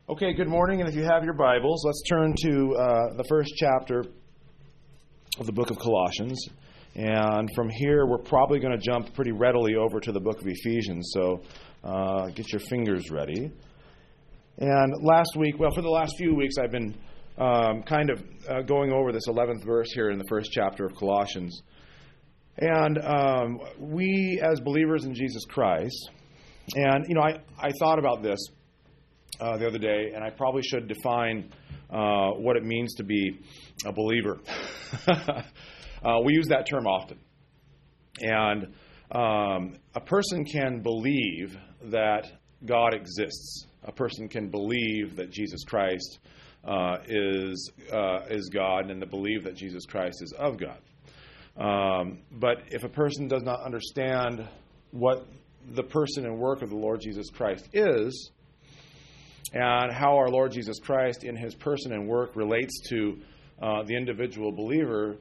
Okay, good morning, and if you have your Bibles, let's turn to the first chapter of the book of Colossians. And from here, we're probably going to jump pretty readily over to the book of Ephesians, so get your fingers ready. And for the last few weeks, I've been going over this 11th verse here in the first chapter of Colossians. And we, as believers in Jesus Christ, and, I thought about this the other day, and I probably should define what it means to be a believer. We use that term often. And a person can believe that God exists. A person can believe that Jesus Christ is God, and to believe that Jesus Christ is of God. But if a person does not understand what the person and work of the Lord Jesus Christ is, and how our Lord Jesus Christ in his person and work relates to the individual believer,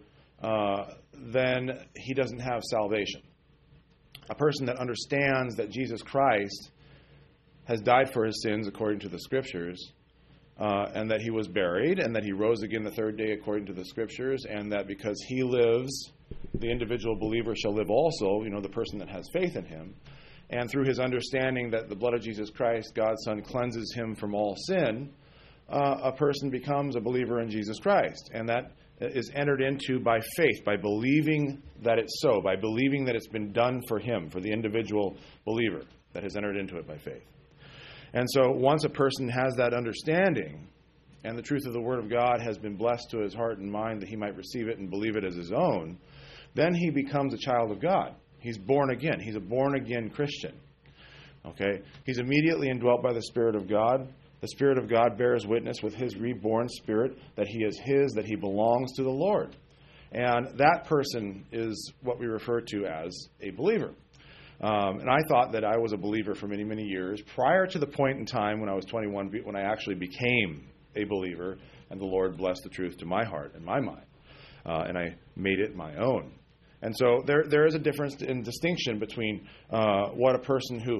then he doesn't have salvation. A person that understands that Jesus Christ has died for his sins according to the Scriptures, and that he was buried, and that he rose again the third day according to the Scriptures, and that because he lives, the individual believer shall live also, the person that has faith in him. And through his understanding that the blood of Jesus Christ, God's Son, cleanses him from all sin, a person becomes a believer in Jesus Christ. And that is entered into by faith, by believing that it's so, by believing that it's been done for him, for the individual believer that has entered into it by faith. And so once a person has that understanding, and the truth of the Word of God has been blessed to his heart and mind that he might receive it and believe it as his own, then he becomes a child of God. He's born again. He's a born-again Christian. Okay? He's immediately indwelt by the Spirit of God. The Spirit of God bears witness with his reborn spirit that he is his, that he belongs to the Lord. And that person is what we refer to as a believer. And I thought that I was a believer for many, many years, prior to the point in time when I was 21, when I actually became a believer, and the Lord blessed the truth to my heart and my mind. And I made it my own. And so there is a difference in distinction between what a person who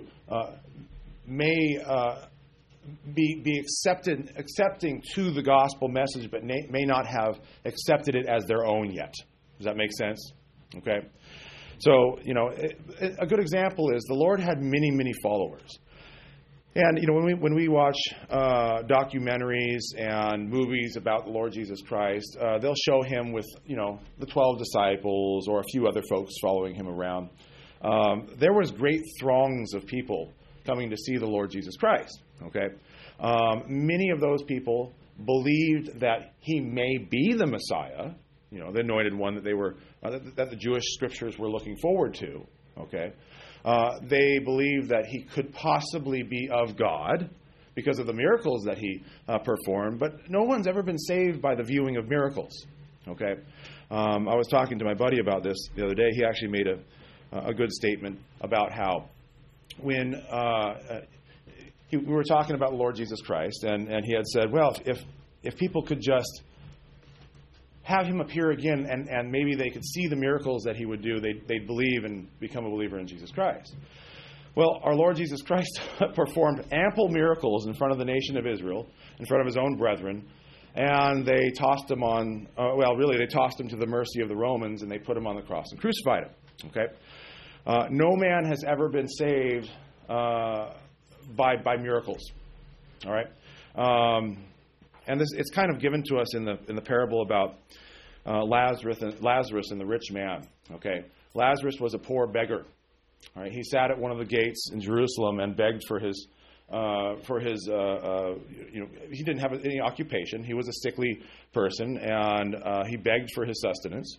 may be accepting to the gospel message, but may not have accepted it as their own yet. Does that make sense? Okay. So, a good example is the Lord had many, many followers. And, when we watch documentaries and movies about the Lord Jesus Christ, they'll show him with, the 12 disciples or a few other folks following him around. There was great throngs of people coming to see the Lord Jesus Christ, okay? Many of those people believed that he may be the Messiah, the anointed one that that the Jewish scriptures were looking forward to, okay? They believe that he could possibly be of God because of the miracles that he performed, but no one's ever been saved by the viewing of miracles. Okay, I was talking to my buddy about this the other day. He actually made a good statement about how when we were talking about the Lord Jesus Christ, and he had said, well, if people could just have him appear again, and maybe they could see the miracles that he would do, they'd believe and become a believer in Jesus Christ. Well, our Lord Jesus Christ performed ample miracles in front of the nation of Israel, in front of his own brethren, and they tossed him they tossed him to the mercy of the Romans, and they put him on the cross and crucified him. Okay? No man has ever been saved by miracles. All right? And it's kind of given to us in the parable about Lazarus and the rich man. Okay, Lazarus was a poor beggar. All right, he sat at one of the gates in Jerusalem and begged for his. He didn't have any occupation. He was a sickly person, and he begged for his sustenance.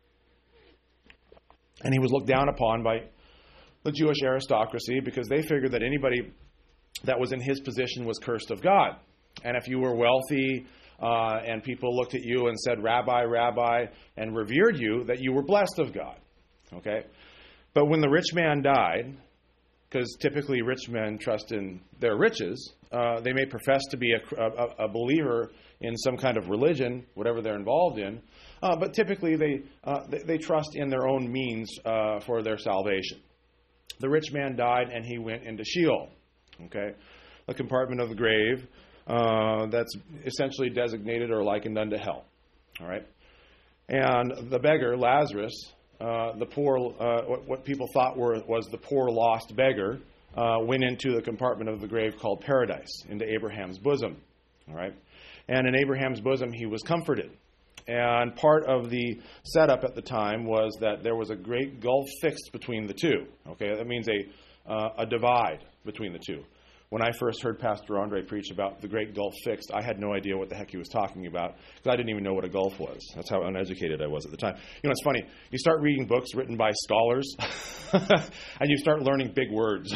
And he was looked down upon by the Jewish aristocracy because they figured that anybody that was in his position was cursed of God. And if you were wealthy and people looked at you and said, Rabbi, Rabbi, and revered you, that you were blessed of God. Okay? But when the rich man died, because typically rich men trust in their riches, they may profess to be a believer in some kind of religion, whatever they're involved in, but typically they trust in their own means for their salvation. The rich man died and he went into Sheol. Okay? The compartment of the grave that's essentially designated or likened unto hell. All right? And the beggar, Lazarus, the poor, what people thought was the poor lost beggar, went into the compartment of the grave called paradise, into Abraham's bosom. All right? And in Abraham's bosom, he was comforted. And part of the setup at the time was that there was a great gulf fixed between the two. Okay, that means a divide between the two. When I first heard Pastor Andre preach about the great gulf fixed, I had no idea what the heck he was talking about because I didn't even know what a gulf was. That's how uneducated I was at the time. You know, it's funny. You start reading books written by scholars and you start learning big words.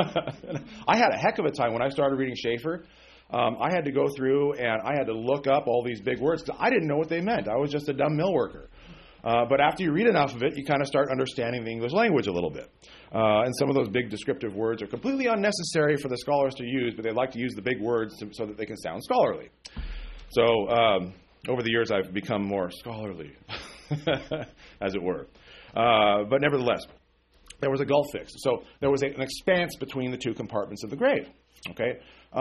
I had a heck of a time when I started reading Schaeffer. I had to go through and I had to look up all these big words because I didn't know what they meant. I was just a dumb mill worker. But after you read enough of it, you kind of start understanding the English language a little bit. And some of those big descriptive words are completely unnecessary for the scholars to use, but they like to use the big words so that they can sound scholarly. So over the years, I've become more scholarly, as it were. But nevertheless, there was a gulf fixed. So there was an expanse between the two compartments of the grave. Okay?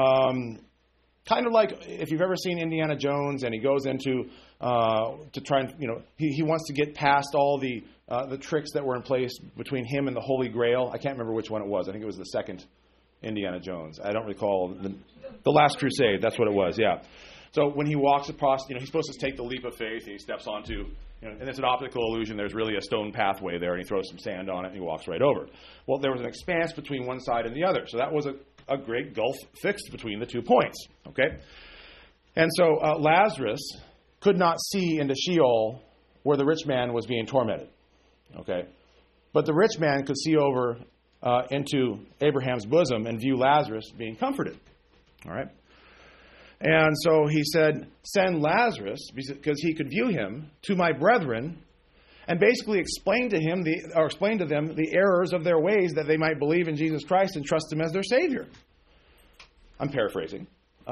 Kind of like if you've ever seen Indiana Jones and he goes into to try and, he wants to get past all the tricks that were in place between him and the Holy Grail. I can't remember which one it was. I think it was the second Indiana Jones. I don't recall. The Last Crusade, that's what it was, yeah. So when he walks across, he's supposed to take the leap of faith and he steps onto, and it's an optical illusion. There's really a stone pathway there and he throws some sand on it and he walks right over. Well, there was an expanse between one side and the other. So that was a great gulf fixed between the 2 points, okay? And so Lazarus could not see into Sheol where the rich man was being tormented, okay? But the rich man could see over into Abraham's bosom and view Lazarus being comforted, all right? And so he said, send Lazarus, because he could view him, to my brethren, and basically explain to them the errors of their ways that they might believe in Jesus Christ and trust Him as their Savior. I'm paraphrasing.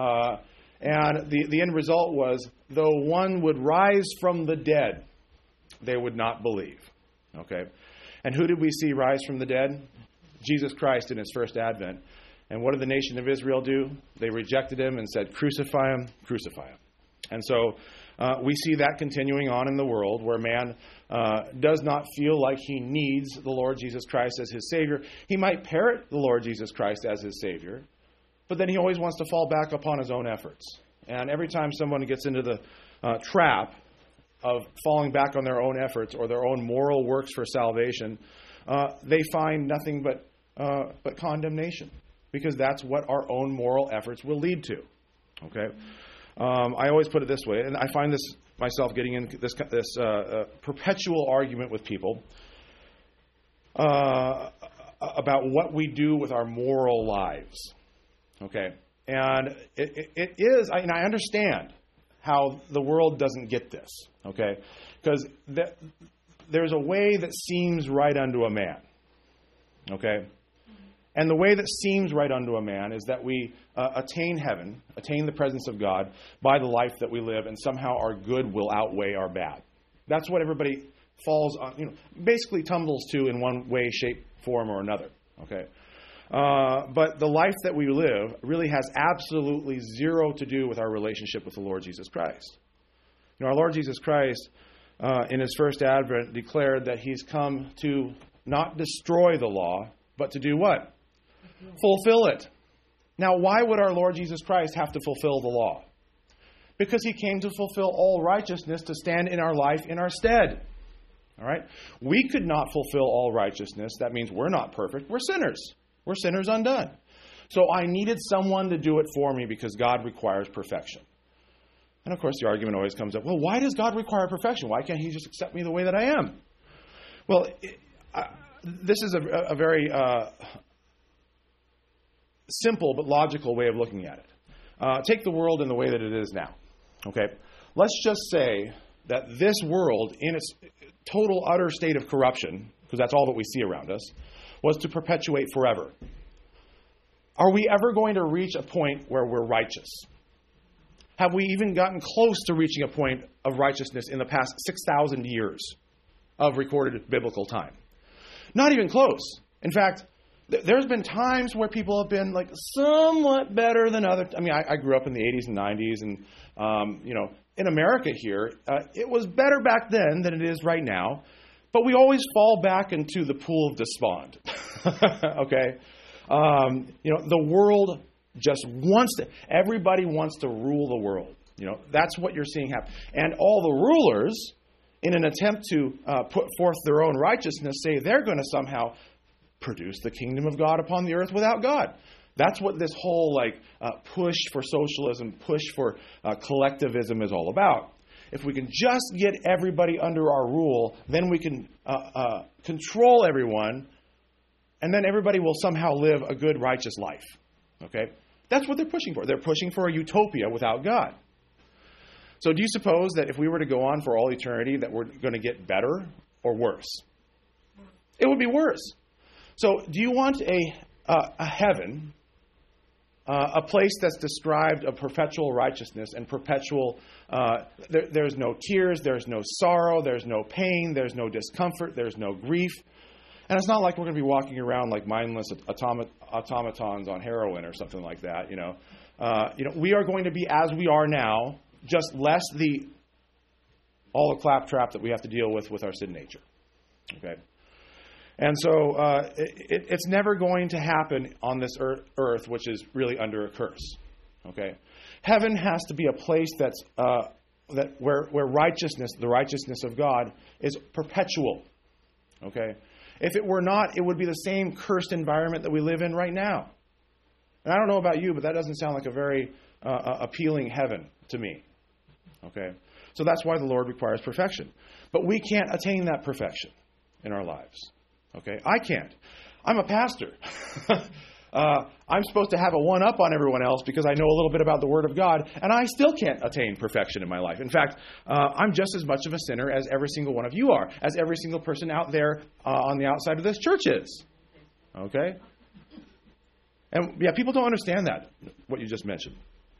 And the end result was, though one would rise from the dead, they would not believe. Okay? And who did we see rise from the dead? Jesus Christ in His first advent. And what did the nation of Israel do? They rejected Him and said, crucify Him, crucify Him. And so we see that continuing on in the world where man does not feel like he needs the Lord Jesus Christ as his Savior. He might parrot the Lord Jesus Christ as his Savior, but then he always wants to fall back upon his own efforts. And every time someone gets into the trap of falling back on their own efforts or their own moral works for salvation, they find nothing but condemnation, because that's what our own moral efforts will lead to. Okay? I always put it this way, and I find this myself getting into this perpetual argument with people about what we do with our moral lives. Okay? And it is, and I understand how the world doesn't get this. Okay? Because there's a way that seems right unto a man. Okay? And the way that seems right unto a man is that we attain heaven, attain the presence of God by the life that we live, and somehow our good will outweigh our bad. That's what everybody falls on, basically tumbles to in one way, shape, form, or another. Okay, but the life that we live really has absolutely zero to do with our relationship with the Lord Jesus Christ. Our Lord Jesus Christ, in His first advent, declared that He's come to not destroy the law, but to do what? Fulfill it. Now, why would our Lord Jesus Christ have to fulfill the law? Because He came to fulfill all righteousness to stand in our life in our stead. All right? We could not fulfill all righteousness. That means we're not perfect. We're sinners. We're sinners undone. So I needed someone to do it for me because God requires perfection. And of course, the argument always comes up, well, why does God require perfection? Why can't He just accept me the way that I am? Well, this is a very simple but logical way of looking at it. Take the world in the way that it is now. Okay? Let's just say that this world, in its total, utter state of corruption, because that's all that we see around us, was to perpetuate forever. Are we ever going to reach a point where we're righteous? Have we even gotten close to reaching a point of righteousness in the past 6,000 years of recorded biblical time? Not even close. In fact, There's been times where people have been like somewhat better than others. I mean, I grew up in the 80s and 90s, and in America here, it was better back then than it is right now. But we always fall back into the pool of despond. Okay, the world just everybody wants to rule the world. That's what you're seeing happen, and all the rulers, in an attempt to put forth their own righteousness, say they're going to somehow produce the kingdom of God upon the earth without God. That's what this whole push for socialism, push for collectivism is all about. If we can just get everybody under our rule, then we can control everyone, and then everybody will somehow live a good, righteous life. Okay? That's what they're pushing for. They're pushing for a utopia without God. So do you suppose that if we were to go on for all eternity that we're going to get better or worse? It would be worse. So do you want a heaven, a place that's described of perpetual righteousness and perpetual, there's no tears, there's no sorrow, there's no pain, there's no discomfort, there's no grief. And it's not like we're going to be walking around like mindless automatons on heroin or something like that. We are going to be as we are now, just less all the claptrap that we have to deal with our sin nature. Okay? And so it's never going to happen on this earth, which is really under a curse. Okay, heaven has to be a place that's where righteousness, the righteousness of God, is perpetual. Okay, if it were not, it would be the same cursed environment that we live in right now. And I don't know about you, but that doesn't sound like a very appealing heaven to me. Okay, so that's why the Lord requires perfection. But we can't attain that perfection in our lives. Okay, I can't. I'm a pastor. I'm supposed to have a one-up on everyone else because I know a little bit about the Word of God, and I still can't attain perfection in my life. In fact, I'm just as much of a sinner as every single one of you are, as every single person out there on the outside of this church is. Okay? And yeah, people don't understand that, what you just mentioned.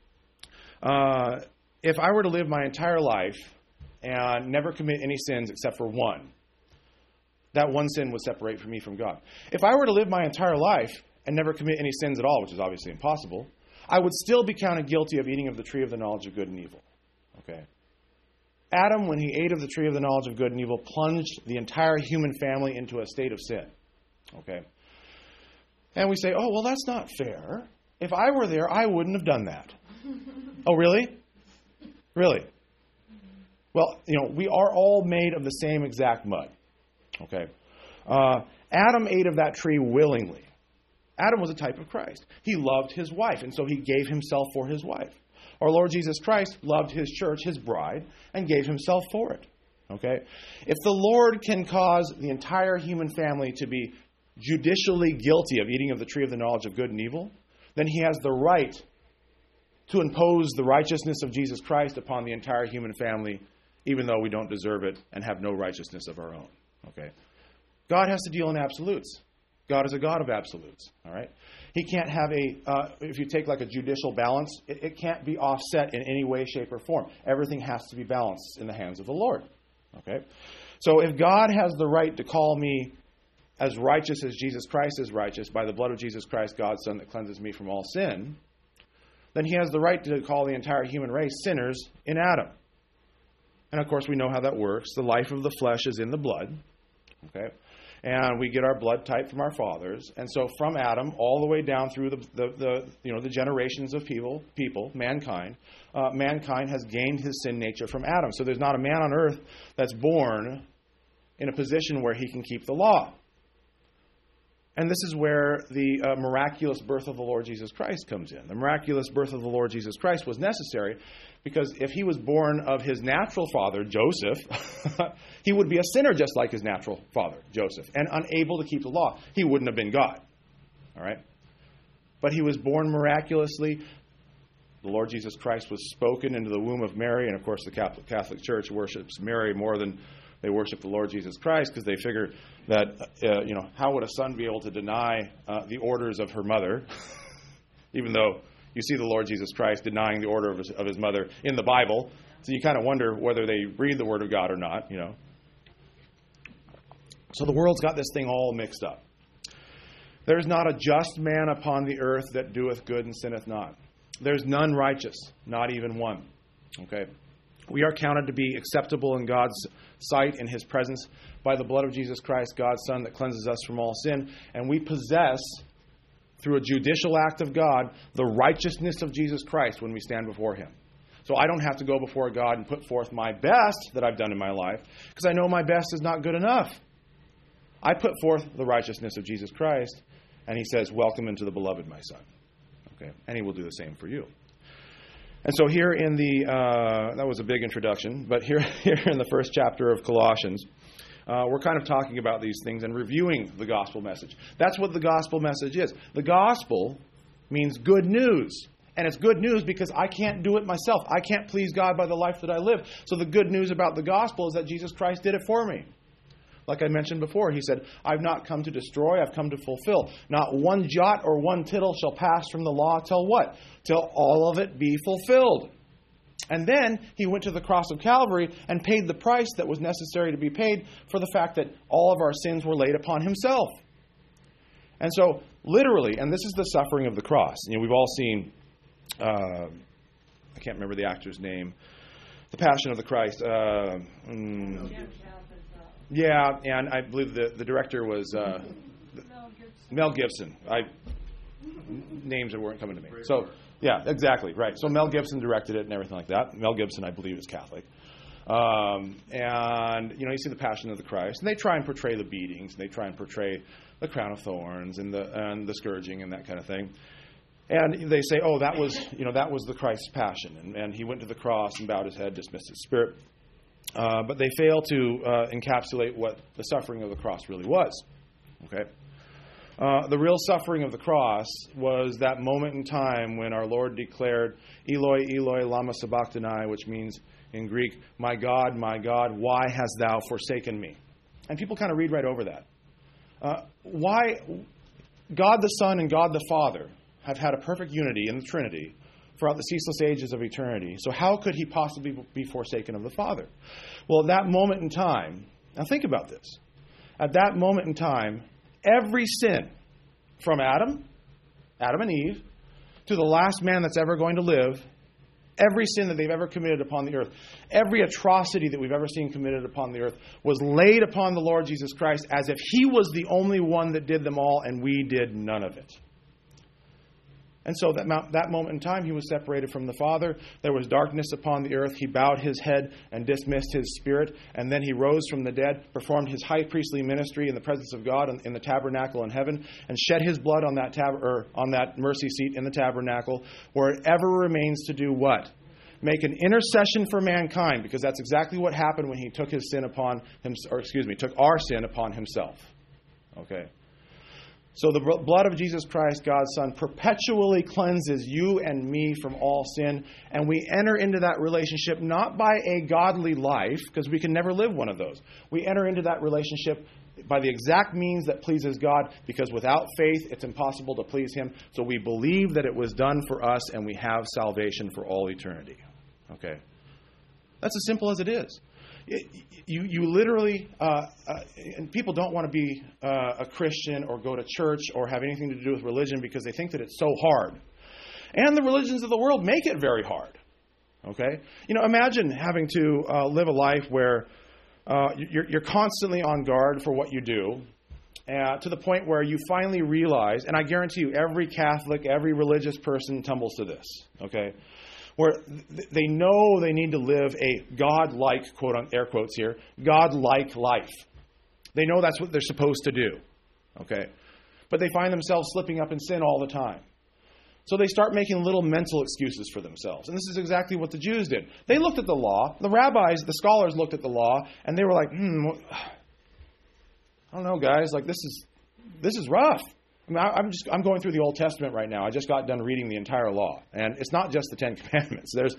If I were to live my entire life and never commit any sins except for one, that one sin would separate me from God. If I were to live my entire life and never commit any sins at all, which is obviously impossible, I would still be counted guilty of eating of the tree of the knowledge of good and evil. Okay? Adam, when he ate of the tree of the knowledge of good and evil, plunged the entire human family into a state of sin. Okay? And we say, oh, well, that's not fair. If I were there, I wouldn't have done that. Oh, really? Really? Well, we are all made of the same exact mud. Okay. Adam ate of that tree willingly. Adam was a type of Christ. He loved his wife, and so he gave himself for his wife. Our Lord Jesus Christ loved his church, his bride, and gave himself for it. Okay? If the Lord can cause the entire human family to be judicially guilty of eating of the tree of the knowledge of good and evil, then he has the right to impose the righteousness of Jesus Christ upon the entire human family, even though we don't deserve it and have no righteousness of our own. Okay, God has to deal in absolutes. God is a God of absolutes. All right, He can't have if you take like a judicial balance, it can't be offset in any way, shape, or form. Everything has to be balanced in the hands of the Lord. Okay, so if God has the right to call me as righteous as Jesus Christ is righteous by the blood of Jesus Christ, God's Son, that cleanses me from all sin, then He has the right to call the entire human race sinners in Adam. And of course, we know how that works. The life of the flesh is in the blood. Okay, and we get our blood type from our fathers. And so from Adam all the way down through the generations of people, mankind has gained his sin nature from Adam. So there's not a man on earth that's born in a position where he can keep the law. And this is where the miraculous birth of the Lord Jesus Christ comes in. The miraculous birth of the Lord Jesus Christ was necessary because if he was born of his natural father, Joseph, he would be a sinner just like his natural father, Joseph, and unable to keep the law. He wouldn't have been God. All right? But he was born miraculously. The Lord Jesus Christ was spoken into the womb of Mary, and of course the Catholic Church worships Mary more than they worship the Lord Jesus Christ because they figure that, how would a son be able to deny the orders of her mother, even though you see the Lord Jesus Christ denying the order of his mother in the Bible. So you kind of wonder whether they read the Word of God or not, So the world's got this thing all mixed up. There's not a just man upon the earth that doeth good and sinneth not. There's none righteous, not even one. Okay? We are counted to be acceptable in God's sight, in His presence, by the blood of Jesus Christ, God's Son, that cleanses us from all sin. And we possess, through a judicial act of God, the righteousness of Jesus Christ when we stand before Him. So I don't have to go before God and put forth my best that I've done in my life, because I know my best is not good enough. I put forth the righteousness of Jesus Christ, and He says, welcome into the beloved, my son. Okay, and He will do the same for you. And so here in that was a big introduction, but here in the first chapter of Colossians, we're kind of talking about these things and reviewing the gospel message. That's what the gospel message is. The gospel means good news. And it's good news because I can't do it myself. I can't please God by the life that I live. So the good news about the gospel is that Jesus Christ did it for me. Like I mentioned before, He said, I've not come to destroy, I've come to fulfill. Not one jot or one tittle shall pass from the law till what? Till all of it be fulfilled. And then He went to the cross of Calvary and paid the price that was necessary to be paid for the fact that all of our sins were laid upon Himself. And so, literally, and this is the suffering of the cross. We've all seen, I can't remember the actor's name, The Passion of the Christ. Yeah, and I believe the director was Mel Gibson. Names that weren't coming to me. So, yeah, exactly, right. So Mel Gibson directed it and everything like that. Mel Gibson, I believe, is Catholic. And, you see the Passion of the Christ. And they try and portray the beatings. And they try and portray the crown of thorns and the scourging and that kind of thing. And they say, oh, that was the Christ's passion. And He went to the cross and bowed His head, dismissed His spirit. But they fail to encapsulate what the suffering of the cross really was. Okay? The real suffering of the cross was that moment in time when our Lord declared, Eloi, Eloi, lama sabachthani, which means in Greek, my God, why hast thou forsaken me? And people kind of read right over that. Why God the Son and God the Father have had a perfect unity in the Trinity throughout the ceaseless ages of eternity. So how could He possibly be forsaken of the Father? Well, at that moment in time, now think about this. At that moment in time, every sin from Adam and Eve, to the last man that's ever going to live, every sin that they've ever committed upon the earth, every atrocity that we've ever seen committed upon the earth was laid upon the Lord Jesus Christ as if He was the only one that did them all and we did none of it. And so that moment in time, He was separated from the Father. There was darkness upon the earth. He bowed His head and dismissed His spirit. And then He rose from the dead, performed His high priestly ministry in the presence of God in the tabernacle in heaven, and shed His blood on that mercy seat in the tabernacle, where it ever remains to do what? Make an intercession for mankind, because that's exactly what happened when He took His sin upon took our sin upon Himself. Okay. So the blood of Jesus Christ, God's Son, perpetually cleanses you and me from all sin. And we enter into that relationship not by a godly life, because we can never live one of those. We enter into that relationship by the exact means that pleases God, because without faith, it's impossible to please Him. So we believe that it was done for us, and we have salvation for all eternity. Okay? That's as simple as it is. You literally, and people don't want to be a Christian or go to church or have anything to do with religion because they think that it's so hard. And the religions of the world make it very hard. Okay? Imagine having to live a life where you're constantly on guard for what you do, to the point where you finally realize, and I guarantee you every Catholic, every religious person tumbles to this, okay? Where they know they need to live a God-like, quote on air quotes here, God-like life. They know that's what they're supposed to do. Okay? But they find themselves slipping up in sin all the time. So they start making little mental excuses for themselves. And this is exactly what the Jews did. They looked at the law. The rabbis, the scholars looked at the law, and they were like, I don't know, guys. Like, this is rough. I mean, I'm going through the Old Testament right now. I just got done reading the entire law. And it's not just the Ten Commandments. There's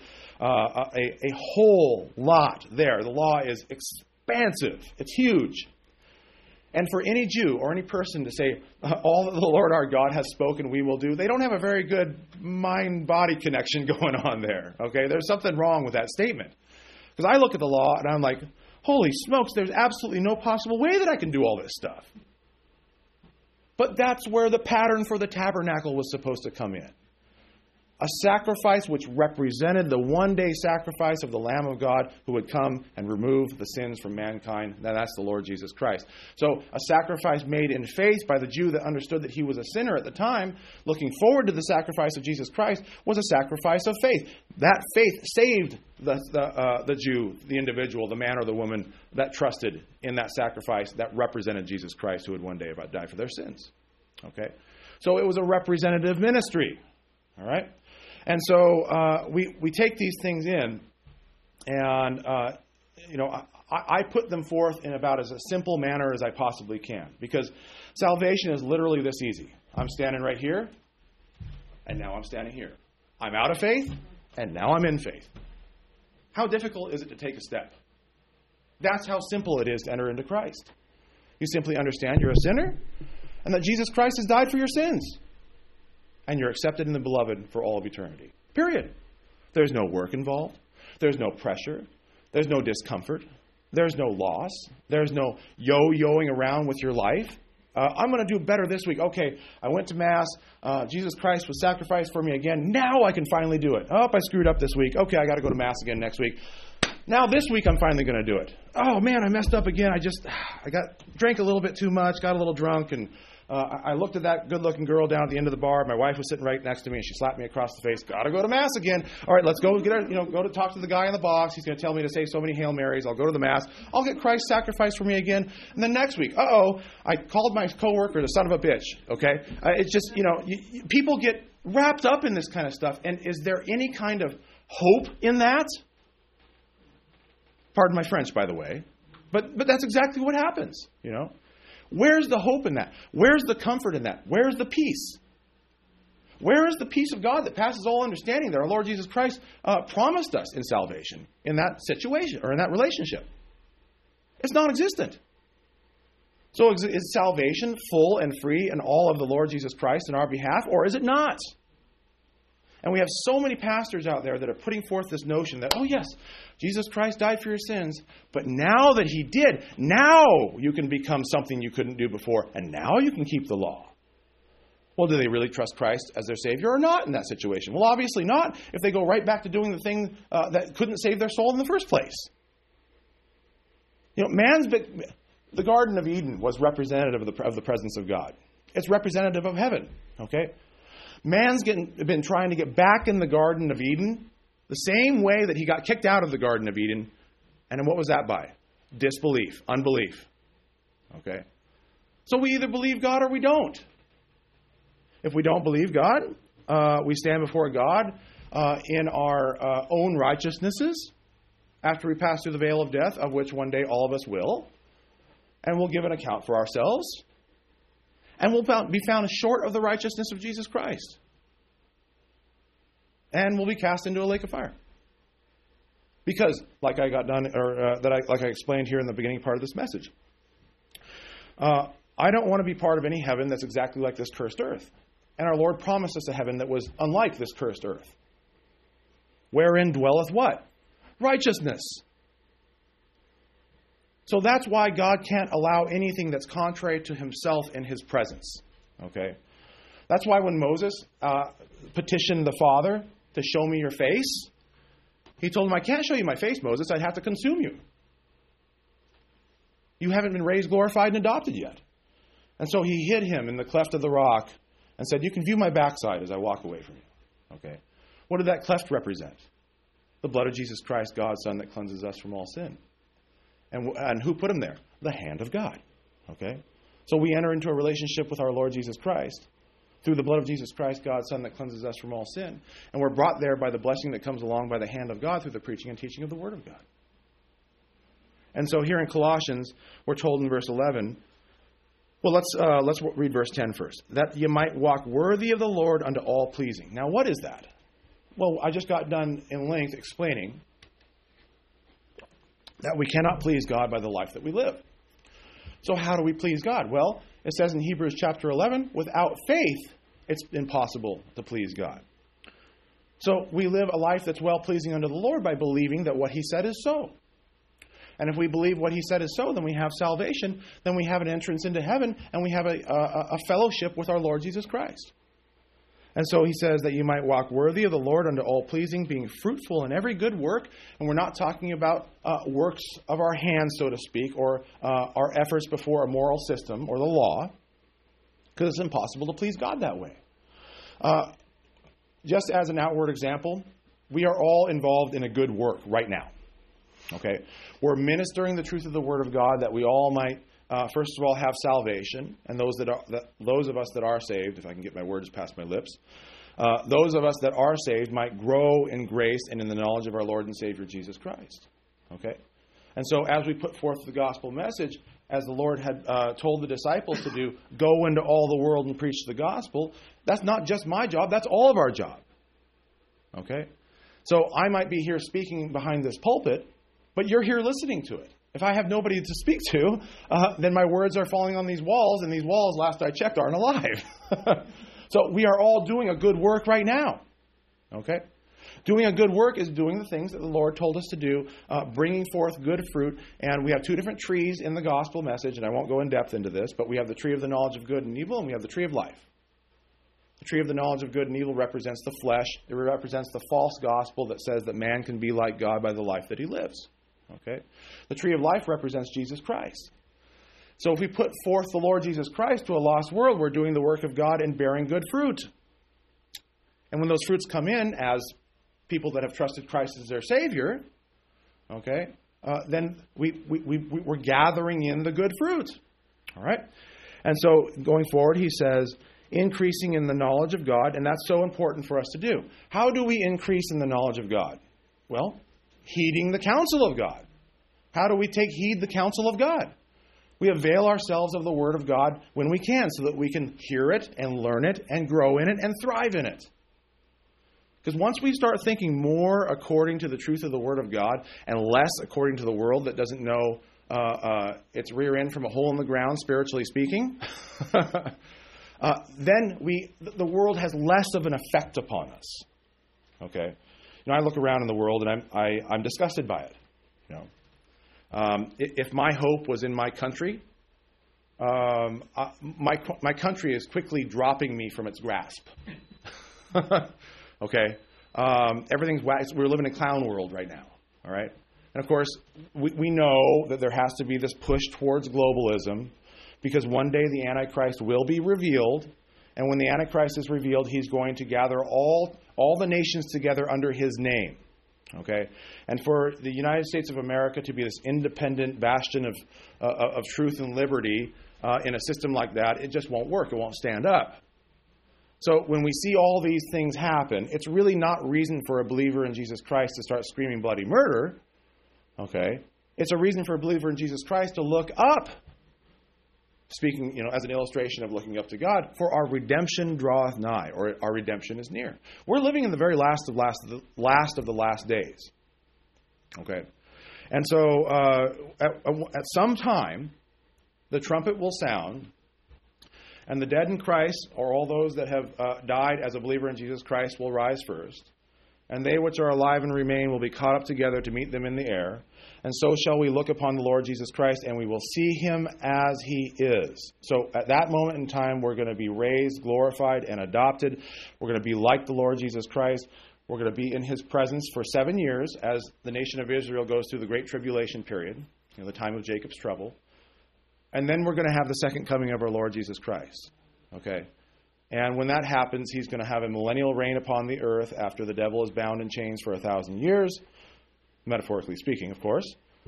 a whole lot there. The law is expansive. It's huge. And for any Jew or any person to say, all that the Lord our God has spoken we will do, they don't have a very good mind-body connection going on there. Okay, there's something wrong with that statement. Because I look at the law and I'm like, holy smokes, there's absolutely no possible way that I can do all this stuff. But that's where the pattern for the tabernacle was supposed to come in. A sacrifice which represented the one-day sacrifice of the Lamb of God who would come and remove the sins from mankind. Now that's the Lord Jesus Christ. So a sacrifice made in faith by the Jew that understood that he was a sinner at the time, looking forward to the sacrifice of Jesus Christ, was a sacrifice of faith. That faith saved the Jew, the individual, the man or the woman that trusted in that sacrifice that represented Jesus Christ who would one day die for their sins. Okay? So it was a representative ministry. All right? And so we take these things in, and I put them forth in about as a simple manner as I possibly can, because salvation is literally this easy. I'm standing right here, and now I'm standing here. I'm out of faith, and now I'm in faith. How difficult is it to take a step? That's how simple it is to enter into Christ. You simply understand you're a sinner, and that Jesus Christ has died for your sins. And you're accepted in the beloved for all of eternity. Period. There's no work involved. There's no pressure. There's no discomfort. There's no loss. There's no yo-yoing around with your life. I'm going to do better this week. Okay, I went to Mass. Jesus Christ was sacrificed for me again. Now I can finally do it. Oh, I screwed up this week. Okay, I got to go to Mass again next week. Now this week I'm finally going to do it. Oh, man, I messed up again. I drank a little bit too much, got a little drunk, and I looked at that good-looking girl down at the end of the bar. My wife was sitting right next to me, and she slapped me across the face. Got to go to Mass again. All right, let's go go to talk to the guy in the box. He's going to tell me to say so many Hail Marys. I'll go to the Mass. I'll get Christ sacrificed for me again. And then next week, I called my coworker the son of a bitch. Okay, it's just people get wrapped up in this kind of stuff. And is there any kind of hope in that? Pardon my French, by the way, but that's exactly what happens. Where's the hope in that? Where's the comfort in that? Where's the peace? Where is the peace of God that passes all understanding that our Lord Jesus Christ promised us in salvation, in that situation, or in that relationship? It's non-existent. So is salvation full and free in all of the Lord Jesus Christ in our behalf, or is it not? And we have so many pastors out there that are putting forth this notion that, oh yes, Jesus Christ died for your sins, but now that He did, now you can become something you couldn't do before, and now you can keep the law. Well, do they really trust Christ as their Savior or not in that situation? Well, obviously not, if they go right back to doing the thing that couldn't save their soul in the first place. The Garden of Eden was representative of the presence of God. It's representative of heaven, okay? Man's been trying to get back in the Garden of Eden the same way that he got kicked out of the Garden of Eden. And what was that by? Disbelief, unbelief. Okay? So we either believe God or we don't. If we don't believe God, we stand before God in our own righteousnesses after we pass through the veil of death, of which one day all of us will. And we'll give an account for ourselves. And we'll be found short of the righteousness of Jesus Christ. And we'll be cast into a lake of fire. Because, like I explained here in the beginning part of this message, I don't want to be part of any heaven that's exactly like this cursed earth. And our Lord promised us a heaven that was unlike this cursed earth. Wherein dwelleth what? Righteousness. So that's why God can't allow anything that's contrary to Himself in His presence. Okay? That's why when Moses petitioned the Father to show me your face, He told him, I can't show you my face, Moses. I'd have to consume you. You haven't been raised, glorified, and adopted yet. And so He hid him in the cleft of the rock and said, you can view my backside as I walk away from you. Okay? What did that cleft represent? The blood of Jesus Christ, God's Son, that cleanses us from all sin. And who put Him there? The hand of God. Okay? So we enter into a relationship with our Lord Jesus Christ through the blood of Jesus Christ, God's Son, that cleanses us from all sin. And we're brought there by the blessing that comes along by the hand of God through the preaching and teaching of the Word of God. And so here in Colossians, we're told in verse 11, well, let's read verse 10 first. That you might walk worthy of the Lord unto all pleasing. Now, what is that? Well, I just got done in length explaining that we cannot please God by the life that we live. So how do we please God? Well, it says in Hebrews chapter 11, without faith, it's impossible to please God. So we live a life that's well-pleasing unto the Lord by believing that what He said is so. And if we believe what he said is so, then we have salvation, then we have an entrance into heaven, and we have a fellowship with our Lord Jesus Christ. And so he says that you might walk worthy of the Lord unto all pleasing, being fruitful in every good work. And we're not talking about works of our hands, so to speak, or our efforts before a moral system or the law, because it's impossible to please God that way. Just as an outward example, we are all involved in a good work right now. Okay, we're ministering the truth of the Word of God that we all might, first of all, have salvation, and those of us that are saved, if I can get my words past my lips, those of us that are saved might grow in grace and in the knowledge of our Lord and Savior Jesus Christ. Okay, and so as we put forth the gospel message, as the Lord had told the disciples to do, go into all the world and preach the gospel. That's not just my job; that's all of our job. Okay, so I might be here speaking behind this pulpit, but you're here listening to it. If I have nobody to speak to, then my words are falling on these walls, and these walls, last I checked, aren't alive. So we are all doing a good work right now. Okay? Doing a good work is doing the things that the Lord told us to do, bringing forth good fruit. And we have two different trees in the gospel message, and I won't go in depth into this, but we have the tree of the knowledge of good and evil, and we have the tree of life. The tree of the knowledge of good and evil represents the flesh. It represents the false gospel that says that man can be like God by the life that he lives. Okay? The tree of life represents Jesus Christ. So if we put forth the Lord Jesus Christ to a lost world, we're doing the work of God and bearing good fruit. And when those fruits come in as people that have trusted Christ as their Savior, okay, then we're gathering in the good fruit. All right? And so going forward, he says, increasing in the knowledge of God, and that's so important for us to do. How do we increase in the knowledge of God? Well, heeding the counsel of God. How do we heed the counsel of God? We avail ourselves of the Word of God when we can, so that we can hear it and learn it and grow in it and thrive in it. Because once we start thinking more according to the truth of the Word of God and less according to the world that doesn't know its rear end from a hole in the ground, spiritually speaking, then the world has less of an effect upon us. Okay, I look around in the world and I'm disgusted by it. If my hope was in my country, my country is quickly dropping me from its grasp. Okay, everything's we're living in a clown world right now. All right, and of course we know that there has to be this push towards globalism, because one day the Antichrist will be revealed, and when the Antichrist is revealed, he's going to gather all the nations together under his name. Okay, and for the United States of America to be this independent bastion of truth and liberty in a system like that, it just won't work. It won't stand up. So when we see all these things happen, it's really not reason for a believer in Jesus Christ to start screaming bloody murder. Okay, it's a reason for a believer in Jesus Christ to look up. Speaking, as an illustration of looking up to God, for our redemption draweth nigh, or our redemption is near. We're living in the very last of the last days. Okay, and so at some time, the trumpet will sound, and the dead in Christ, or all those that have died as a believer in Jesus Christ, will rise first, and they which are alive and remain will be caught up together to meet them in the air. And so shall we look upon the Lord Jesus Christ, and we will see him as he is. So at that moment in time, we're going to be raised, glorified, and adopted. We're going to be like the Lord Jesus Christ. We're going to be in his presence for 7 years as the nation of Israel goes through the Great Tribulation period, the time of Jacob's trouble. And then we're going to have the second coming of our Lord Jesus Christ. Okay? And when that happens, he's going to have a millennial reign upon the earth after the devil is bound in chains for 1,000 years. Metaphorically speaking, of course.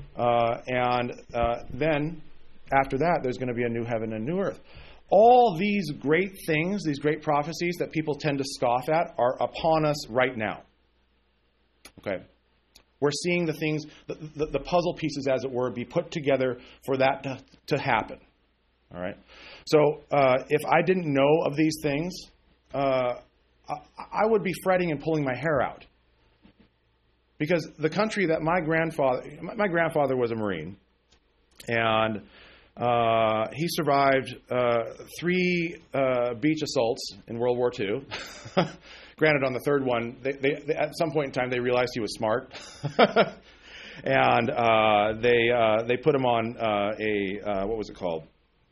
And then, after that, there's going to be a new heaven and a new earth. All these great things, these great prophecies that people tend to scoff at, are upon us right now. Okay? We're seeing the things, the puzzle pieces, as it were, be put together for that to happen. All right? So, if I didn't know of these things, I would be fretting and pulling my hair out. Because the country that my grandfather was a Marine, and he survived 3 beach assaults in World War II. Granted, on the third one, they at some point in time, they realized he was smart. And they put him on what was it called?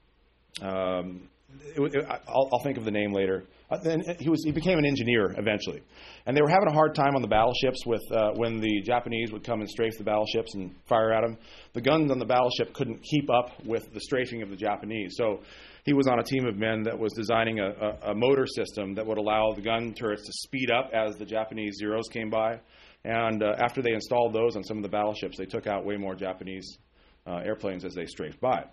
I'll think of the name later. Then he became an engineer eventually, and they were having a hard time on the battleships with when the Japanese would come and strafe the battleships and fire at them. The guns on the battleship couldn't keep up with the strafing of the Japanese, so he was on a team of men that was designing a motor system that would allow the gun turrets to speed up as the Japanese Zeros came by. And after they installed those on some of the battleships, they took out way more Japanese airplanes as they strafed by.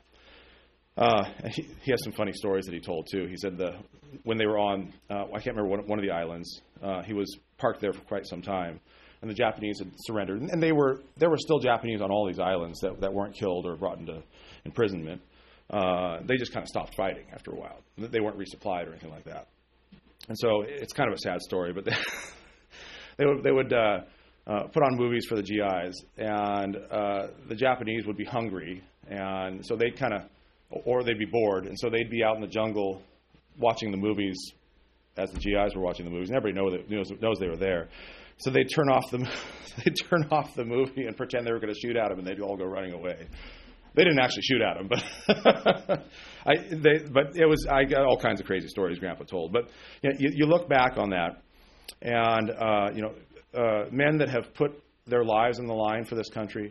He has some funny stories that he told too. He said when they were on, I can't remember one of the islands. He was parked there for quite some time, and the Japanese had surrendered. And there were still Japanese on all these islands that weren't killed or brought into imprisonment. They just kind of stopped fighting after a while. They weren't resupplied or anything like that. And so it's kind of a sad story, but they would put on movies for the GIs, and the Japanese would be hungry, and so they'd or they'd be bored, and so they'd be out in the jungle watching the movies as the GIs were watching the movies. And everybody knows they were there. So they'd turn off the movie and pretend they were going to shoot at them, and they'd all go running away. They didn't actually shoot at him, but I got all kinds of crazy stories Grandpa told. But you look back on that, and men that have put their lives on the line for this country.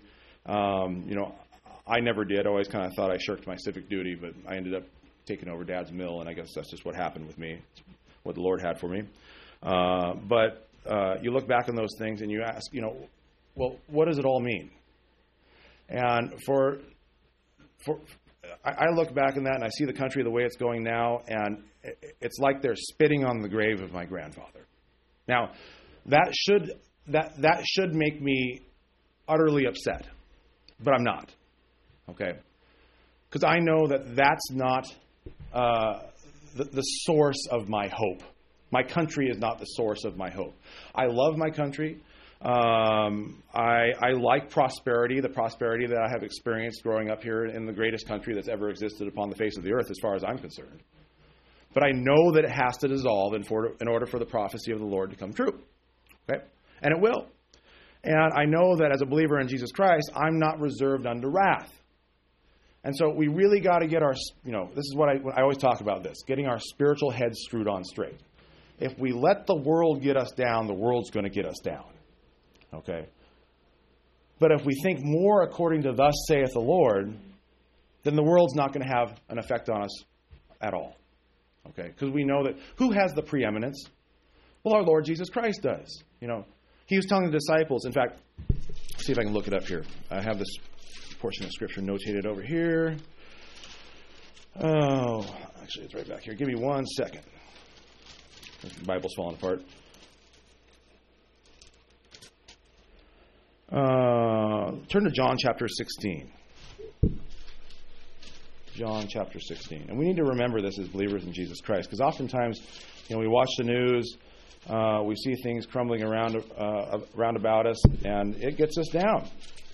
I never did. I always kind of thought I shirked my civic duty, but I ended up taking over Dad's mill, and I guess that's just what happened with me. It's what the Lord had for me. But you look back on those things and you ask, well, what does it all mean? And I look back on that and I see the country the way it's going now, and it's like they're spitting on the grave of my grandfather. Now, that should make me utterly upset, but I'm not. Okay? Because I know that's not the source of my hope. My country is not the source of my hope. I love my country. I like prosperity, the prosperity that I have experienced growing up here in the greatest country that's ever existed upon the face of the earth, as far as I'm concerned. But I know that it has to dissolve in order for the prophecy of the Lord to come true. Okay? And it will. And I know that as a believer in Jesus Christ, I'm not reserved unto wrath. And so we really got to get this is what I always talk about this, getting our spiritual heads screwed on straight. If we let the world get us down, the world's going to get us down. Okay? But if we think more according to thus saith the Lord, then the world's not going to have an effect on us at all. Okay? Because we know that who has the preeminence? Well, our Lord Jesus Christ does. He was telling the disciples, in fact, let's see if I can look it up here. I have this portion of Scripture notated over here. Oh, actually, it's right back here. Give me 1 second. The Bible's falling apart. Turn to John chapter 16. John chapter 16. And we need to remember this as believers in Jesus Christ, because oftentimes, we watch the news, we see things crumbling around about us, and it gets us down.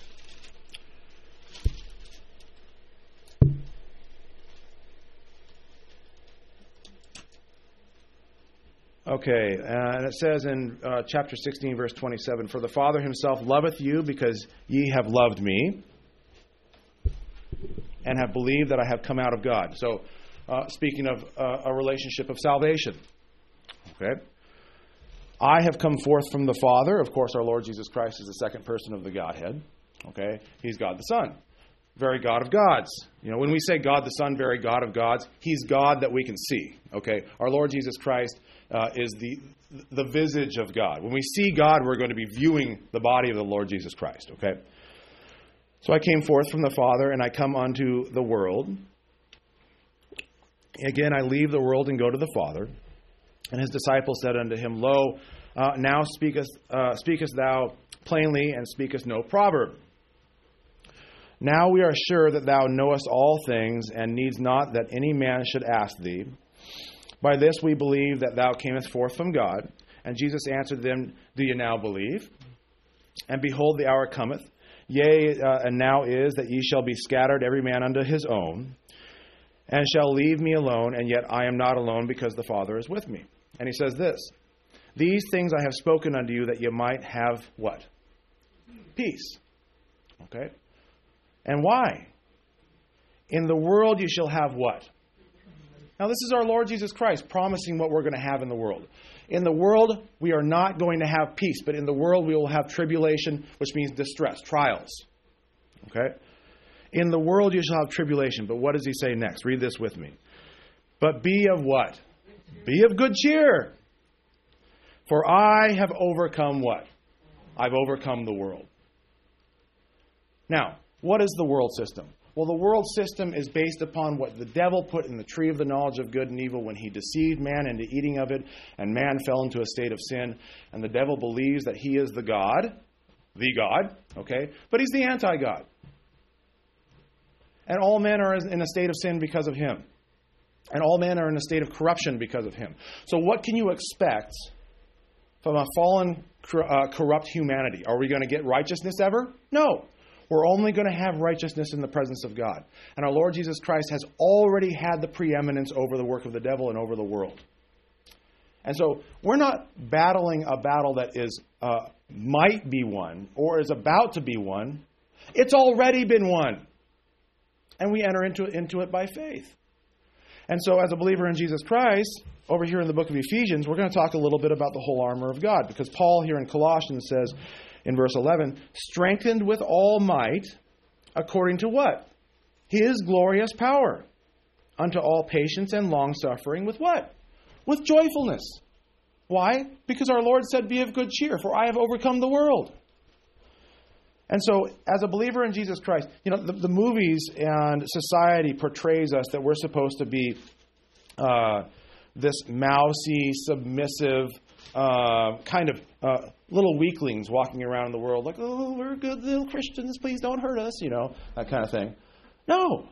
Okay, and it says in chapter 16, verse 27, "For the Father himself loveth you, because ye have loved me, and have believed that I have come out of God." So, speaking of a relationship of salvation. Okay, I have come forth from the Father. Of course, our Lord Jesus Christ is the second person of the Godhead. Okay, He's God the Son, very God of gods. When we say God the Son, very God of gods, He's God that we can see. Okay, our Lord Jesus Christ is the visage of God. When we see God, we're going to be viewing the body of the Lord Jesus Christ. Okay, so I came forth from the Father, and I come unto the world. Again, I leave the world and go to the Father. And his disciples said unto him, Lo, now speakest thou plainly, and speakest no proverb. Now we are sure that thou knowest all things, and needs not that any man should ask thee. By this we believe that thou camest forth from God. And Jesus answered them, Do ye now believe? And behold, the hour cometh, yea, and now is, that ye shall be scattered every man unto his own, and shall leave me alone, and yet I am not alone, because the Father is with me. And he says this, These things I have spoken unto you, that ye might have what? Peace. Okay? And why? In the world you shall have what? Now this is our Lord Jesus Christ promising what we're going to have in the world. In the world we are not going to have peace, but in the world we will have tribulation, which means distress, trials. Okay? In the world you shall have tribulation. But what does he say next? Read this with me. But be of what? Be of good cheer. For I have overcome what? I've overcome the world. Now, what is the world system? Well, the world system is based upon what the devil put in the tree of the knowledge of good and evil when he deceived man into eating of it, and man fell into a state of sin. And the devil believes that he is the God, okay? But he's the anti-God. And all men are in a state of sin because of him. And all men are in a state of corruption because of him. So what can you expect from a fallen, corrupt humanity? Are we going to get righteousness ever? No. We're only going to have righteousness in the presence of God. And our Lord Jesus Christ has already had the preeminence over the work of the devil and over the world. And so we're not battling a battle that is might be won or is about to be won. It's already been won. And we enter into it by faith. And so as a believer in Jesus Christ, over here in the book of Ephesians, we're going to talk a little bit about the whole armor of God. Because Paul here in Colossians says in verse 11, strengthened with all might, according to what? His glorious power, unto all patience and long-suffering with what? With joyfulness. Why? Because our Lord said, be of good cheer, for I have overcome the world. And so, as a believer in Jesus Christ, the movies and society portrays us that we're supposed to be this mousy, submissive, kind of little weaklings walking around the world like, oh, we're good little Christians, please don't hurt us, that kind of thing. No,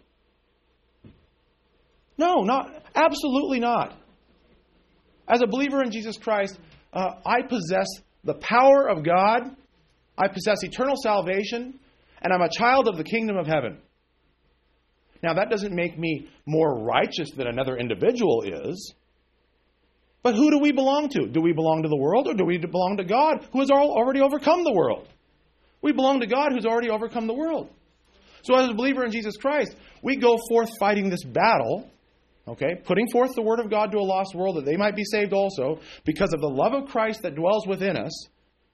absolutely not. As a believer in Jesus Christ, I possess the power of God. I possess eternal salvation, and I'm a child of the kingdom of heaven. Now, that doesn't make me more righteous than another individual is. But who do we belong to? Do we belong to the world, or do we belong to God, who has already overcome the world? We belong to God, who's already overcome the world. So as a believer in Jesus Christ, we go forth fighting this battle, okay, putting forth the word of God to a lost world that they might be saved also, because of the love of Christ that dwells within us.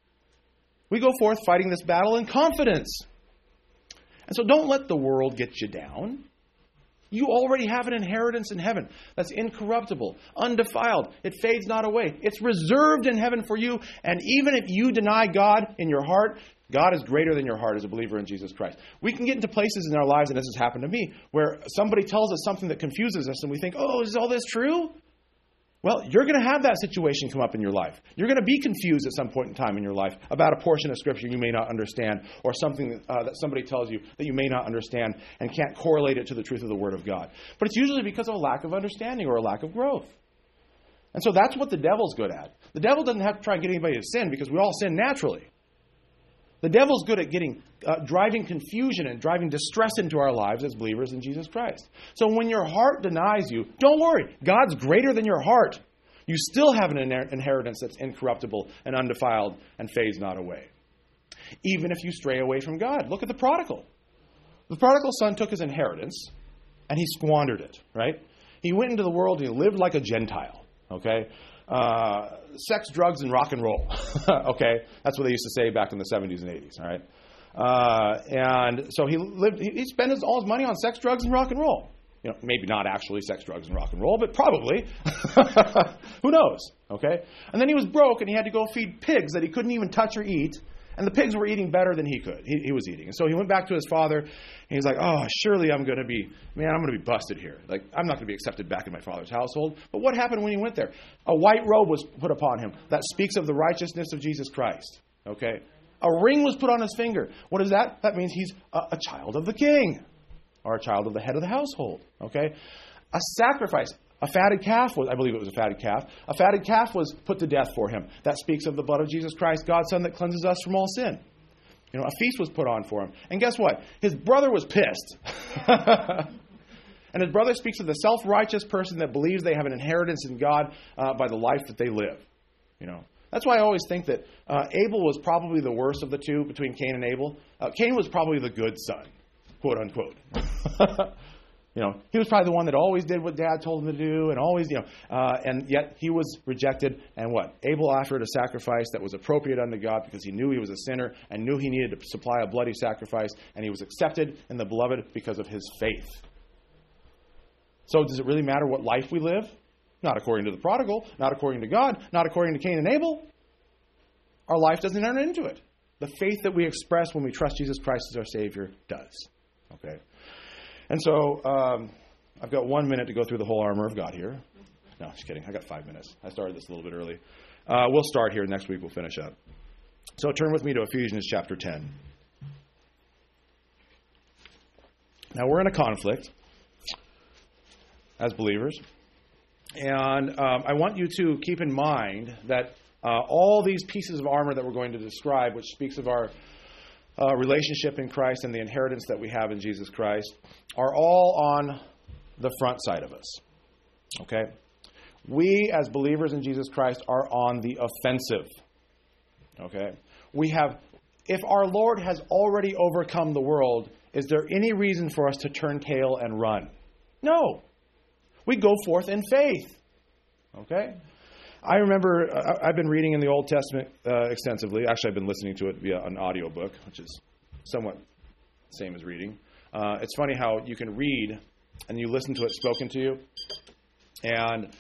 We go forth fighting this battle in confidence. And so don't let the world get you down. You already have an inheritance in heaven that's incorruptible, undefiled. It fades not away. It's reserved in heaven for you. And even if you deny God in your heart, God is greater than your heart as a believer in Jesus Christ. We can get into places in our lives, and this has happened to me, where somebody tells us something that confuses us, and we think, oh, is all this true? Well, you're going to have that situation come up in your life. You're going to be confused at some point in time in your life about a portion of Scripture you may not understand, or something that somebody tells you that you may not understand and can't correlate it to the truth of the Word of God. But it's usually because of a lack of understanding or a lack of growth. And so that's what the devil's good at. The devil doesn't have to try and get anybody to sin, because we all sin naturally. The devil's good at driving confusion and driving distress into our lives as believers in Jesus Christ. So when your heart denies you, don't worry. God's greater than your heart. You still have an inheritance that's incorruptible and undefiled and fades not away. Even if you stray away from God. Look at the prodigal. The prodigal son took his inheritance and he squandered it, right? He went into the world and he lived like a Gentile, okay? Sex, drugs, and rock and roll. Okay? That's what they used to say back in the 70s and 80s, all right? And so he spent all his money on sex, drugs, and rock and roll. Maybe not actually sex, drugs, and rock and roll, but probably. Who knows? Okay? And then he was broke and he had to go feed pigs that he couldn't even touch or eat. And the pigs were eating better than he could. He was eating. And so he went back to his father, and he's like, oh, surely I'm going to be busted here. Like, I'm not going to be accepted back in my father's household. But what happened when he went there? A white robe was put upon him. That speaks of the righteousness of Jesus Christ. Okay? A ring was put on his finger. What is that? That means he's a child of the king, or a child of the head of the household. Okay? A sacrifice. A fatted calf was, I believe it was a fatted calf. A fatted calf was put to death for him. That speaks of the blood of Jesus Christ, God's Son that cleanses us from all sin. A feast was put on for him. And guess what? His brother was pissed. And his brother speaks of the self-righteous person that believes they have an inheritance in God by the life that they live. That's why I always think that Abel was probably the worst of the two between Cain and Abel. Cain was probably the good son, quote unquote. He was probably the one that always did what Dad told him to do, and always, and yet he was rejected. And what? Abel offered a sacrifice that was appropriate unto God because he knew he was a sinner and knew he needed to supply a bloody sacrifice, and he was accepted in the beloved because of his faith. So does it really matter what life we live? Not according to the prodigal, not according to God, not according to Cain and Abel. Our life doesn't enter into it. The faith that we express when we trust Jesus Christ as our Savior does. Okay? And so I've got 1 minute to go through the whole armor of God here. No, just kidding. I got 5 minutes. I started this a little bit early. We'll start here. Next week we'll finish up. So turn with me to Ephesians chapter 10. Now we're in a conflict as believers. And I want you to keep in mind that all these pieces of armor that we're going to describe, which speaks of our relationship in Christ and the inheritance that we have in Jesus Christ, are all on the front side of us. Okay? We, as believers in Jesus Christ, are on the offensive. Okay? If our Lord has already overcome the world, is there any reason for us to turn tail and run? No. We go forth in faith. Okay? I remember, I've been reading in the Old Testament extensively. Actually, I've been listening to it via an audiobook, which is somewhat the same as reading. It's funny how you can read and you listen to it spoken to you, and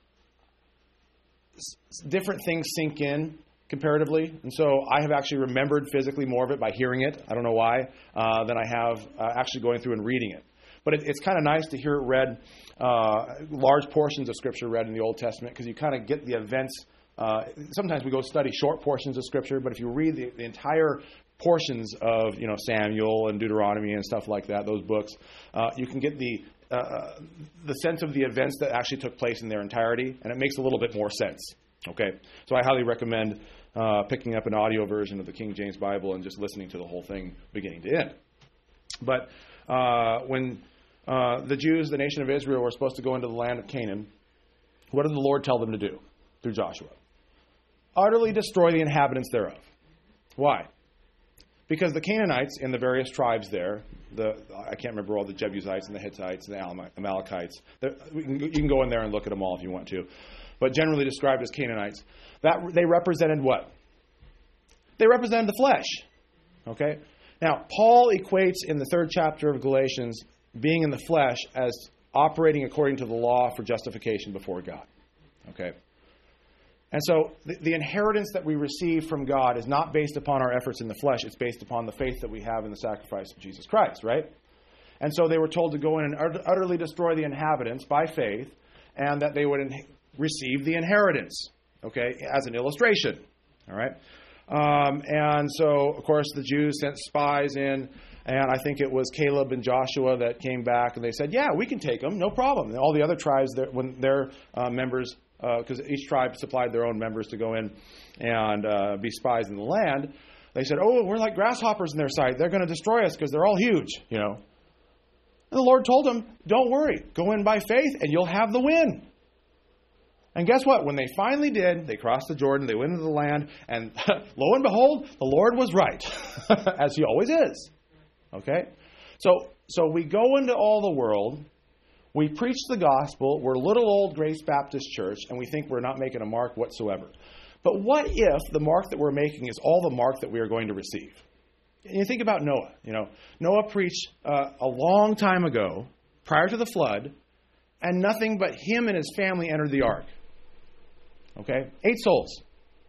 different things sink in comparatively. And so I have actually remembered physically more of it by hearing it. I don't know why, than I have actually going through and reading it. But it's kind of nice to hear it read, large portions of Scripture read in the Old Testament, because you kind of get the events. Sometimes we go study short portions of Scripture, but if you read the entire portions of Samuel and Deuteronomy and stuff like that, those books, you can get the sense of the events that actually took place in their entirety, and it makes a little bit more sense. Okay, so I highly recommend picking up an audio version of the King James Bible and just listening to the whole thing beginning to end. But when the Jews, the nation of Israel, were supposed to go into the land of Canaan, what did the Lord tell them to do through Joshua? Utterly destroy the inhabitants thereof. Why? Because the Canaanites and the various tribes there, I can't remember all the Jebusites and the Hittites and the Amalekites. You can go in there and look at them all if you want to. But generally described as Canaanites, they represented what? They represented the flesh. Okay? Now, Paul equates in the 3rd chapter of Galatians being in the flesh as operating according to the law for justification before God. Okay? And so the inheritance that we receive from God is not based upon our efforts in the flesh. It's based upon the faith that we have in the sacrifice of Jesus Christ, right? And so they were told to go in and utterly destroy the inhabitants by faith, and that they would receive the inheritance, okay, as an illustration, all right? And so, of course, the Jews sent spies in, and I think it was Caleb and Joshua that came back, and they said, yeah, we can take them, no problem. And all the other tribes, when their members, because each tribe supplied their own members to go in and be spies in the land, they said, oh, we're like grasshoppers in their sight. They're going to destroy us because they're all huge, And the Lord told them, don't worry, go in by faith and you'll have the win. And guess what? When they finally did, they crossed the Jordan, they went into the land, and lo and behold, the Lord was right, as he always is. Okay? So we go into all the world, we preach the gospel, we're little old Grace Baptist Church, and we think we're not making a mark whatsoever. But what if the mark that we're making is all the mark that we are going to receive? And you think about Noah. Noah preached a long time ago, prior to the flood, and nothing but him and his family entered the ark. Okay? 8 souls.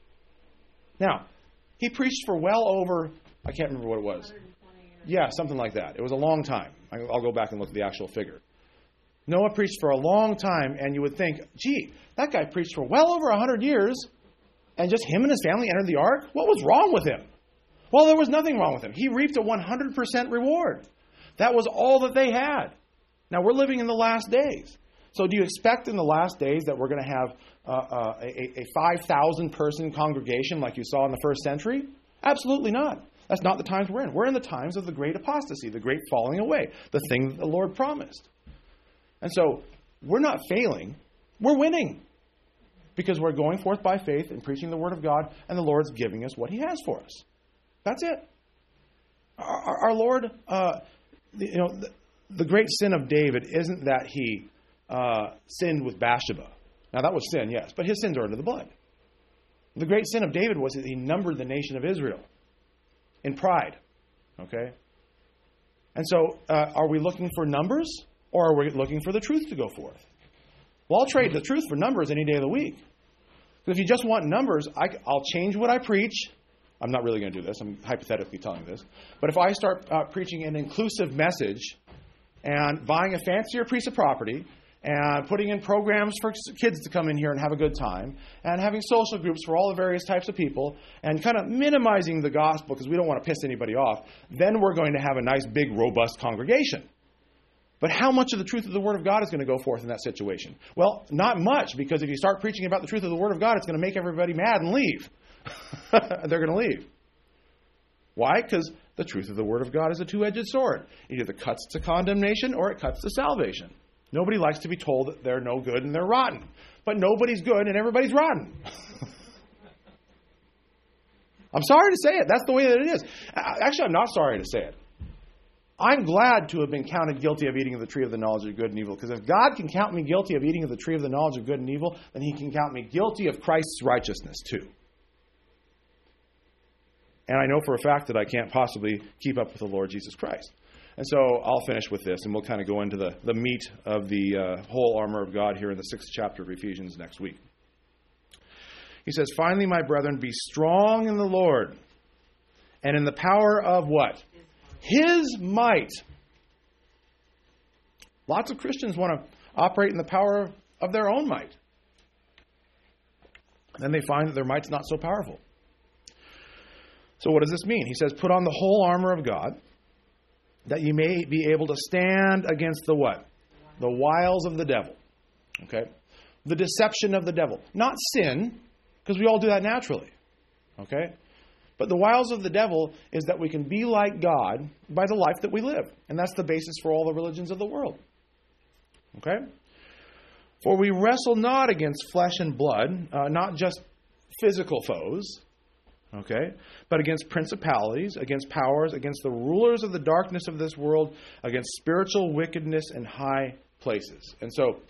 Now, he preached for well over, I can't remember what it was. 120 years. Yeah, something like that. It was a long time. I'll go back and look at the actual figure. Noah preached for a long time, and you would think, gee, that guy preached for well over 100 years, and just him and his family entered the ark? What was wrong with him? Well, there was nothing wrong with him. He reaped a 100% reward. That was all that they had. Now, we're living in the last days. So do you expect in the last days that we're going to have a 5,000-person congregation like you saw in the first century? Absolutely not. That's not the times we're in. We're in the times of the great apostasy, the great falling away, the thing that the Lord promised. And so we're not failing. We're winning. Because we're going forth by faith and preaching the Word of God, and the Lord's giving us what He has for us. That's it. Our Lord, the great sin of David isn't that he sinned with Bathsheba. Now, that was sin, yes, but his sins are under the blood. The great sin of David was that he numbered the nation of Israel in pride. Okay? And so, are we looking for numbers, or are we looking for the truth to go forth? Well, I'll trade the truth for numbers any day of the week. Because if you just want numbers, I'll change what I preach. I'm not really going to do this. I'm hypothetically telling this. But if I start preaching an inclusive message and buying a fancier piece of property and putting in programs for kids to come in here and have a good time and having social groups for all the various types of people and kind of minimizing the gospel because we don't want to piss anybody off, then we're going to have a nice, big, robust congregation. But how much of the truth of the Word of God is going to go forth in that situation? Well, not much, because if you start preaching about the truth of the Word of God, it's going to make everybody mad and leave. They're going to leave. Why? Because the truth of the Word of God is a two-edged sword. It either cuts to condemnation or it cuts to salvation. Nobody likes to be told that they're no good and they're rotten. But nobody's good and everybody's rotten. I'm sorry to say it. That's the way that it is. Actually, I'm not sorry to say it. I'm glad to have been counted guilty of eating of the tree of the knowledge of good and evil. Because if God can count me guilty of eating of the tree of the knowledge of good and evil, then He can count me guilty of Christ's righteousness too. And I know for a fact that I can't possibly keep up with the Lord Jesus Christ. And so I'll finish with this, and we'll kind of go into the meat of the whole armor of God here in the 6th chapter of Ephesians next week. He says, "Finally, my brethren, be strong in the Lord, and in the power of" what? His might. Lots of Christians want to operate in the power of their own might. Then they find that their might's not so powerful. So what does this mean? He says, put on the whole armor of God, that you may be able to stand against the what? The wiles of the devil. Okay? The deception of the devil. Not sin, because we all do that naturally. Okay? But the wiles of the devil is that we can be like God by the life that we live. And that's the basis for all the religions of the world. Okay? For we wrestle not against flesh and blood, not just physical foes, okay, but against principalities, against powers, against the rulers of the darkness of this world, against spiritual wickedness in high places. And so,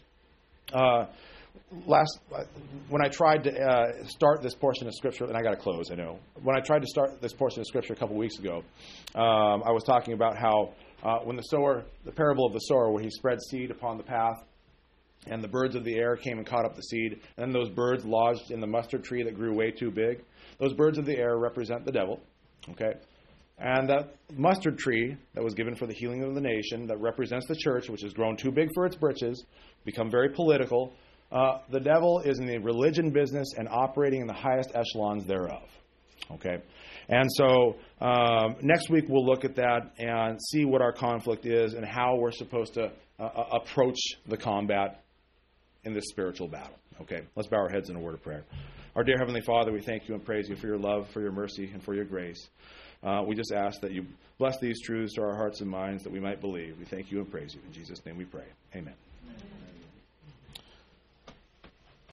when I tried to start this portion of Scripture, and I got to close, I know. When I tried to start this portion of Scripture a couple weeks ago, I was talking about how when the parable of the sower, where he spread seed upon the path, and the birds of the air came and caught up the seed, and then those birds lodged in the mustard tree that grew way too big. Those birds of the air represent the devil, okay? And that mustard tree that was given for the healing of the nation, that represents the church, which has grown too big for its britches, become very political. The devil is in the religion business and operating in the highest echelons thereof. Okay? And so next week we'll look at that and see what our conflict is and how we're supposed to approach the combat in this spiritual battle. Okay? Let's bow our heads in a word of prayer. Our dear Heavenly Father, we thank you and praise you for your love, for your mercy, and for your grace. We just ask that you bless these truths to our hearts and minds that we might believe. We thank you and praise you. In Jesus' name we pray. Amen.